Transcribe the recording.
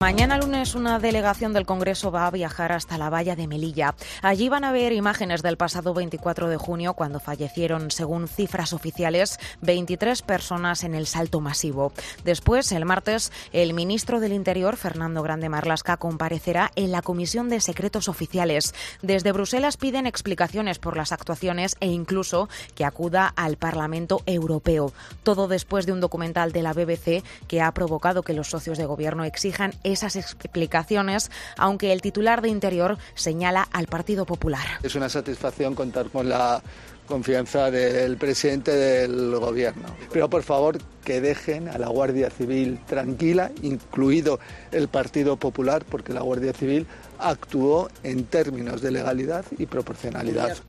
Mañana lunes una delegación del Congreso va a viajar hasta la valla de Melilla. Allí van a ver imágenes del pasado 24 de junio cuando fallecieron, según cifras oficiales, 23 personas en el salto masivo. Después, el martes, el ministro del Interior, Fernando Grande Marlaska, comparecerá en la Comisión de Secretos Oficiales. Desde Bruselas piden explicaciones por las actuaciones e incluso que acuda al Parlamento Europeo. Todo después de un documental de la BBC que ha provocado que los socios de gobierno exijan esas explicaciones, aunque el titular de Interior señala al Partido Popular. Es una satisfacción contar con la confianza del presidente del gobierno. Pero por favor que dejen a la Guardia Civil tranquila, incluido el Partido Popular, porque la Guardia Civil actuó en términos de legalidad y proporcionalidad.